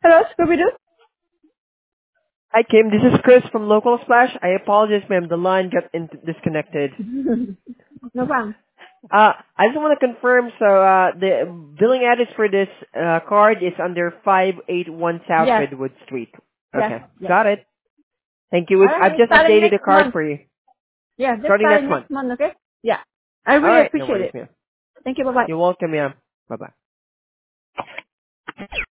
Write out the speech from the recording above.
Hello, Scooby-Doo? Hi, Kim. This is Chris from Local Splash. I apologize, ma'am. The line got disconnected. No problem. I just want to confirm, so the billing address for this card is under 581 South Yes, Redwood Street. yes, Okay, yes. got it. Thank you. I've Alright, just starting updated the next card month. for you. Yeah, just Starting starting next month. next month, okay? Yeah. I All really right, no appreciate worries, it. ma'am. Thank you, bye-bye. You're welcome, ma'am. Bye-bye.